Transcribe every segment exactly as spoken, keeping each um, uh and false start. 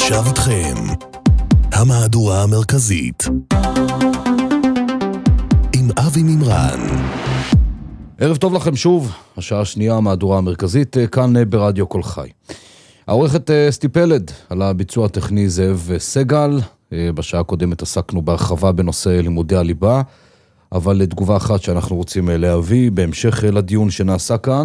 עכשיו איתכם המהדורה המרכזית עם אבי מימרן. ערב טוב לכם שוב, השעה השנייה, המהדורה המרכזית, כאן ברדיו כל חי. העורכת אסתי פלד, על הביצוע הטכני זאב סגל. בשעה הקודמת עסקנו בהרחבה בנושא לימודי הליבה, אבל לתגובה אחת שאנחנו רוצים להביא בהמשך לדיון שנעשה כאן,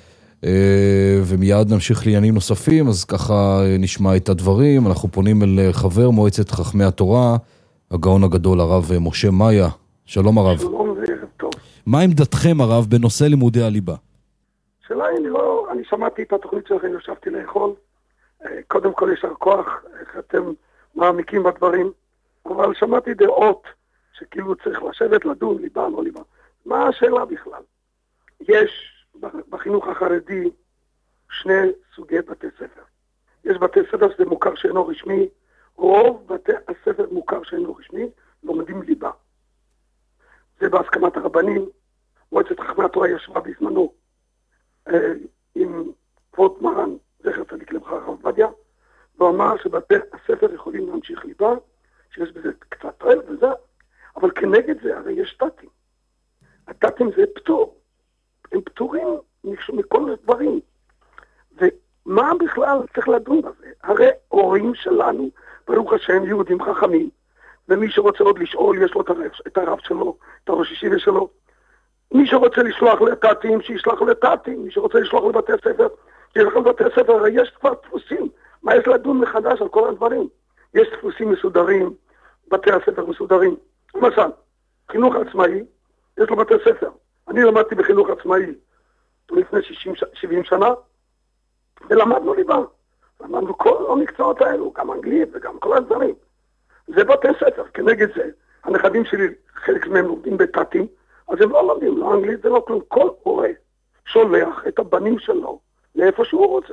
ומיד נמשיך לעניינים נוספים, אז ככה נשמע את הדברים. אנחנו פונים אל חבר מועצת חכמי התורה, הגאון הגדול הרב משה מאיה. שלום הרב. שלום וערב טוב. מה עמדתכם הרב בנושא לימודי הליבה? שאלה היא לא, אני שמעתי את התוכנית שלכם, ישבתי לאכול. קודם כל יש כוח, איך אתם מעמיקים בדברים, אבל שמעתי דעות שכאילו צריך לשבת, לדון, ליבה, לא ליבה. מה השאלה בכלל? יש בחינוך החרדי שני סוגי בתי ספר. יש בתי ספר שזה מוכר שאינו רשמי, רוב בתי הספר מוכר שאינו רשמי, לומדים ליבה. זה בהסכמת הרבנים. מועצת חכמי התורה ישבה בזמנו אה, עם כבוד מרן, זכר צדיק לברכה הרב עובדיה, והוא אמר שבתי הספר יכולים להמשיך ליבה, שיש בזה קצת תועלת וזה, אבל כנגד זה הרי יש תתים. התתים זה פטור. הם פטורים מכל הדברים. ומה בכלל צריך לדון בזה? הרי הורים שלנו, ברוך השם, יהודים חכמים, ומי שרוצה עוד לשאול, יש לו את הרב, את הרב שלו, את הראש ישיבה שלו. מי שרוצה לשלוח לתתים, שישלח לתתים. מי שרוצה לשלוח לבתי הספר, שישלח לבתי הספר. הרי יש כבר דפוסים. מה יש לדון מחדש על כל הדברים? יש דפוסים מסודרים, בתי הספר מסודרים. למשל, חינוך עצמאי, יש לו בתי ספר. אני למדתי בחינוך עצמאי לפני שישים שבעים שנה, ולמדנו ליבה. למדנו כל המקצועות האלו, גם אנגלית וגם כל הדברים. זה בתי ספר. כנגד זה, הנכדים שלי, חלק מהם לומדים בתתים, אז הם לא לומדים, לא אנגלית, זה לא כלום. כל הורה שולח את הבנים שלו לאיפה שהוא רוצה.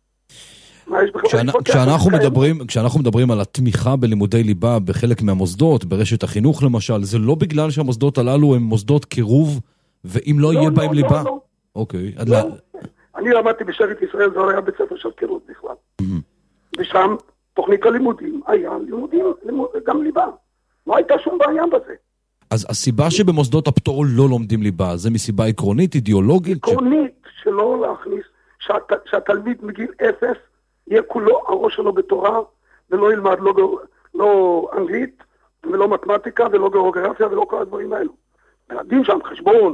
כשאנחנו מדברים, כשאנחנו מדברים על התמיכה בלימודי ליבה בחלק מהמוסדות, ברשת החינוך למשל, זה לא בגלל שהמוסדות הללו הם מוסדות קירוב, ואם לא יהיה בהם ליבה? אוקיי. אני למדתי בשארית ישראל, זה היה בית ספר של קירוב בכלל. ושם תוכנית הלימודים היה לימודים, גם ליבה. לא הייתה שום בעיה בזה. אז הסיבה שבמוסדות הפטור לא לומדים ליבה, זה מסיבה עקרונית, אידיאולוגית? עקרונית, שלא להכניס, שהתלמיד מגיל אפס, יהיה כולו הראש שלו בתורה, ולא ילמד לא, לא אנגלית, ולא מתמטיקה, ולא גיאוגרפיה, ולא כל הדברים האלו. מלמדים שם חשבון,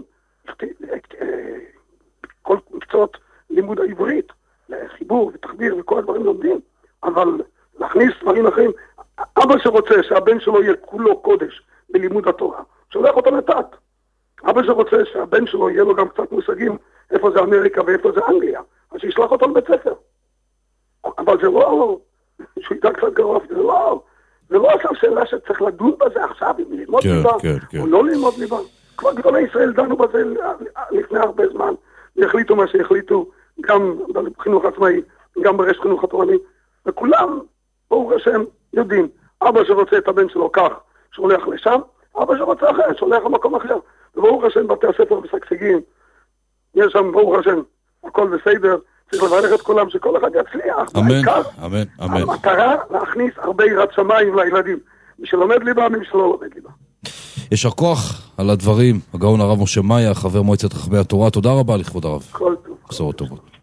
כל מקצועות לימוד העברית, לחיבור ותחביר וכל הדברים לומדים, אבל להכניס דברים אחרים, אבא שרוצה שהבן שלו יהיה כולו קודש בלימוד התורה, שולח אותו לתת. אבא שרוצה שהבן שלו יהיה לו גם קצת מושגים איפה זה אמריקה ואיפה זה אנגליה, אז שישלח אותו לבית ספר. אבל זה לא, שהוא ידע קצת גרוף, זה לא, זה לא עכשיו שאלה שצריך לדון בזה עכשיו, אם ללמוד כן, ליבה, כן, כן. או לא ללמוד ליבה. כבר גדולי ישראל דנו בזה לפני הרבה זמן, והחליטו מה שהחליטו, גם בחינוך עצמאי, גם ברשת חינוך התורני, וכולם, ברוך השם, יודעים, אבא שרוצה את הבן שלו כך, שולח לשם, אבא שרוצה אחר, שולח למקום אחר, וברוך השם, בתי הספר משגשגים, יש שם, ברוך השם, הכל בסדר, צריך לברך את כולם, שכל אחד יצליח. אמן, אמן, אמן. המטרה להכניס הרבה יראת שמיים לילדים, מי שלומד ליבה, מי שלא לומד ליבה. יישר כוח על הדברים, הגאון הרב משה מאיה, חבר מועצת חכמי התורה. תודה רבה לכבוד הרב. כל טוב. בשורות טובות.